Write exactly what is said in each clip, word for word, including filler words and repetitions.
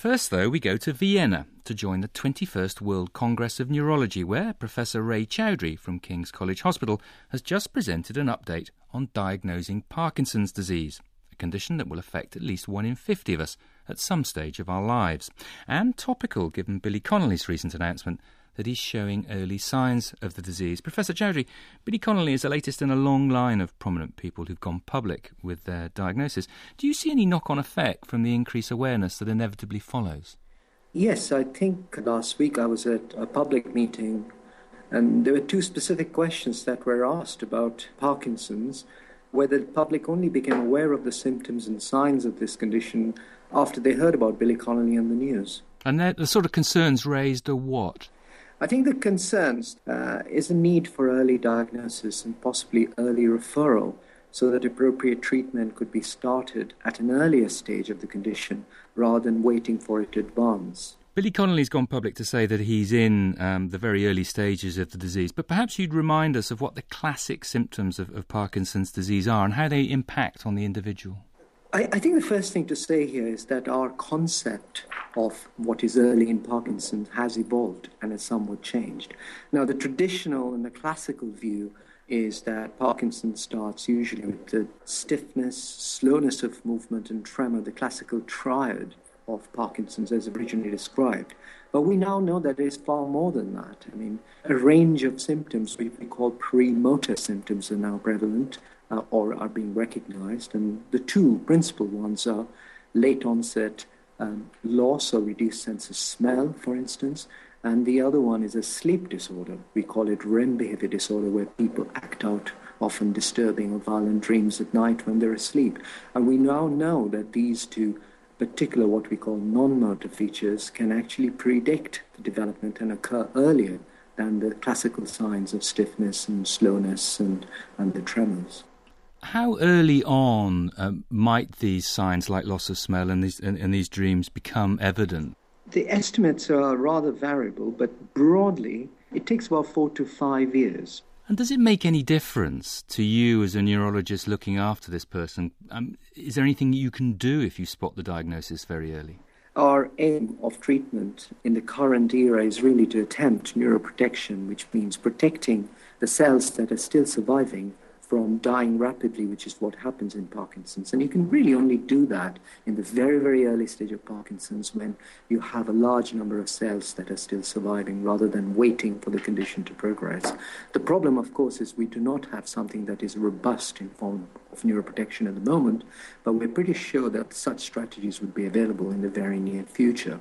First, though, we go to Vienna to join the twenty-first World Congress of Neurology, where Professor Ray Chowdhury from King's College Hospital has just presented an update on diagnosing Parkinson's disease, a condition that will affect at least one in fifty of us at some stage of our lives. And topical, given Billy Connolly's recent announcement that he's showing early signs of the disease. Professor Chowdhury, Billy Connolly is the latest in a long line of prominent people who've gone public with their diagnosis. Do you see any knock-on effect from the increased awareness that inevitably follows? Yes, I think last week I was at a public meeting and there were two specific questions that were asked about Parkinson's, whether the public only became aware of the symptoms and signs of this condition after they heard about Billy Connolly on the news. And the sort of concerns raised are what? I think the concerns uh, is a need for early diagnosis and possibly early referral so that appropriate treatment could be started at an earlier stage of the condition rather than waiting for it to advance. Billy Connolly's gone public to say that he's in um, the very early stages of the disease, but perhaps you'd remind us of what the classic symptoms of, of Parkinson's disease are and how they impact on the individual. I, I think the first thing to say here is that our concept of what is early in Parkinson's has evolved and has somewhat changed. Now, the traditional and the classical view is that Parkinson's starts usually with the stiffness, slowness of movement and tremor, the classical triad of Parkinson's as originally described. But we now know that there's far more than that. I mean, a range of symptoms we call pre-motor symptoms are now prevalent uh, or are being recognized. And the two principal ones are late onset um, loss or reduced sense of smell, for instance. And the other one is a sleep disorder. We call it R E M behavior disorder, where people act out often disturbing or violent dreams at night when they're asleep. And we now know that these two particular what we call non-motor features can actually predict the development and occur earlier than the classical signs of stiffness and slowness and, and the tremors. How early on um, might these signs like loss of smell and these, and, and these dreams become evident? The estimates are rather variable, but broadly it takes about four to five years. And does it make any difference to you as a neurologist looking after this person? Um, is there anything you can do if you spot the diagnosis very early? Our aim of treatment in the current era is really to attempt neuroprotection, which means protecting the cells that are still surviving from dying rapidly, which is what happens in Parkinson's. And you can really only do that in the very, very early stage of Parkinson's when you have a large number of cells that are still surviving rather than waiting for the condition to progress. The problem, of course, is we do not have something that is robust in form of neuroprotection at the moment, but we're pretty sure that such strategies would be available in the very near future.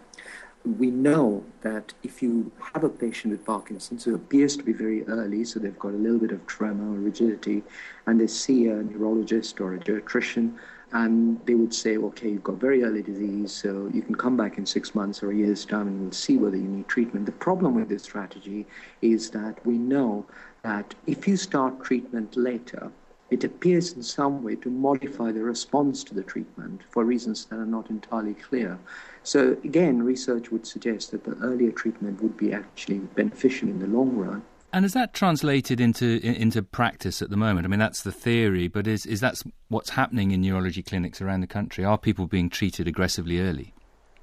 We know that if you have a patient with Parkinson's who appears to be very early, so they've got a little bit of tremor or rigidity, and they see a neurologist or a geriatrician, and they would say, okay, you've got very early disease, so you can come back in six months or a year's time and we'll see whether you need treatment. The problem with this strategy is that we know that if you start treatment later, it appears in some way to modify the response to the treatment for reasons that are not entirely clear. So again, research would suggest that the earlier treatment would be actually beneficial in the long run. And is that translated into into practice at the moment? I mean, that's the theory, but is, is that what's happening in neurology clinics around the country? Are people being treated aggressively early?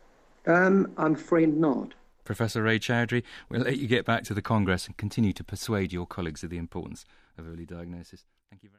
Um, I'm afraid not. Professor Ray Chowdhury, we'll let you get back to the Congress and continue to persuade your colleagues of the importance of early diagnosis. Thank you very much.